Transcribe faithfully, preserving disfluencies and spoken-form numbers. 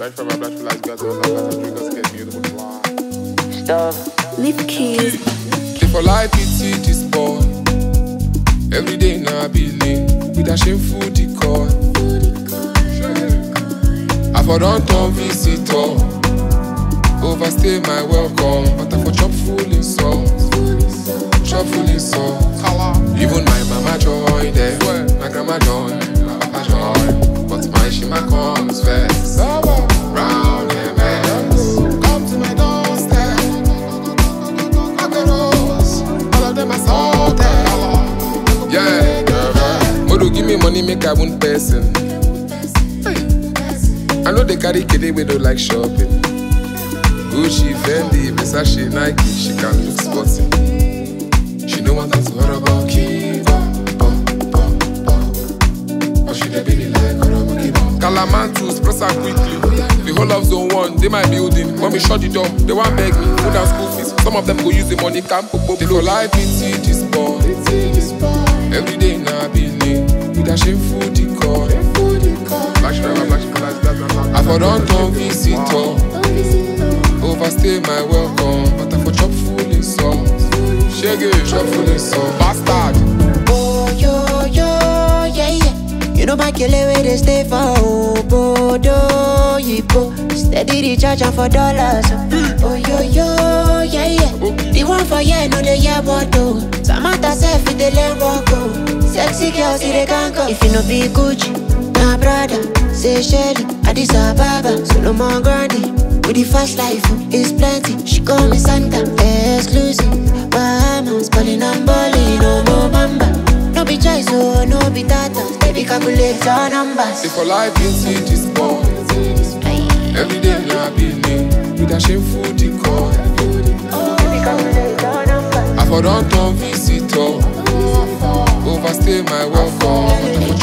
Back from my black flies, guys, I love drink us get beautiful fly. Stop. Lip keys. If I lie, pity this boy. Every day now I be lean with a shameful decoy. I for don't turn visitor. Overstay my welcome, but I for chop full in salt. Chop full in salt. Even my mama join there, my grandma join, my papa join, but my shima comes first. Round and bends, come to my doorstep. Macaroons, all of them are salted. Yeah, Modo give me money, make I one person. I know they carry kid, we don't like shopping. Gucci, Fendi, Versace, Nike, she can look sporty. She no want to worry about Kiva, but she dey baby like Karamokiba. Calamantus, press her quickly. The whole of zone one, they my building. When we shut the door, they want beg me, put down school fees. Some of them go use the money, can't pop up. They go lie, pity this boy. Every day now I be lean with a shameful decoy. Black driver, black driver, I for don't turn visitor. Overstay my welcome, but I for chop full in salt. Shaggy, chop full in salt. Bastard. Oh yo yo, yeah yeah. You know my killer where they stay for Obodo Yipo. Steady the charge for dollars. Oh yo yo, yeah yeah. The one for yeah, no they yeah what do. Samantha self with the learn walk go. Sexy girls see they can't go. If you no be Gucci, nah brother. Say Shelly, Addis Ababa, Solomon Grande. With the fast life, it's plenty. She call me Santa, exclusive. Bahamas, balling and balling, no more bamba. No be choice, oh, no be tata. Baby, calculate your numbers. If I life in see this boy, every day now I be lean with a shameful decoy. Baby, calculate your numbers. I for don't turn visitor. Overstay my welcome.